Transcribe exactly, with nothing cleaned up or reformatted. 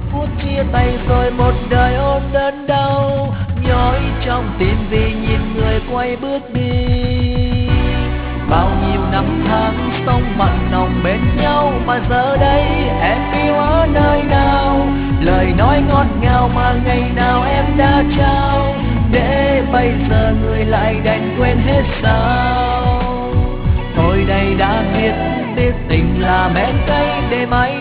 phút chia tay rồi một đời ôm đớn đau, nhói trong tim vì nhìn người quay bước đi. Bao nhiêu năm tháng sống mặn nồng bên nhau, mà giờ đây em yêu ở nơi nào? Lời nói ngọt ngào mà ngày nào em đã trao, để bây giờ người lại đành quên hết sao? Tôi đây đã biết biết tình là men cay, để mai